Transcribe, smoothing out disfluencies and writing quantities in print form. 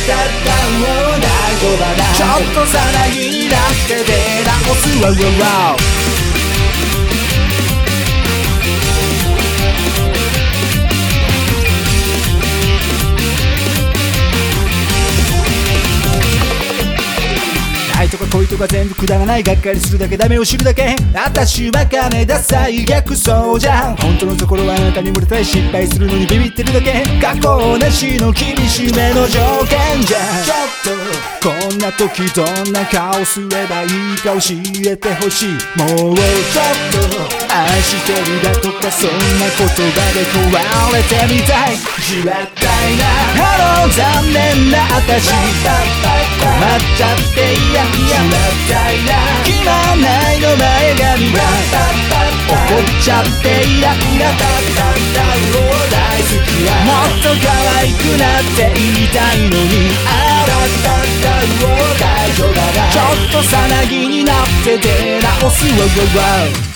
大丈夫だちょっとさなぎになって出直すわわわ愛とか恋とか全部くだらないがっかりするだけダメを知るだけ私は金ダサい逆走じゃん本当のところはあなたに漏れたい失敗するのにビビってるだけ過去なしの厳しめの条件じゃちょっとこんな時どんな顔すればいいか教えてほしいもうちょっと愛してるだとかそんな言葉で壊れてみたいじらったいな残念な私困っちゃっていやしまったいな決まんないの前髪が怒っちゃってイライラ大好きやもっと可愛くなって言いたいのに大丈夫だちょっとさなぎになって出直すわわわ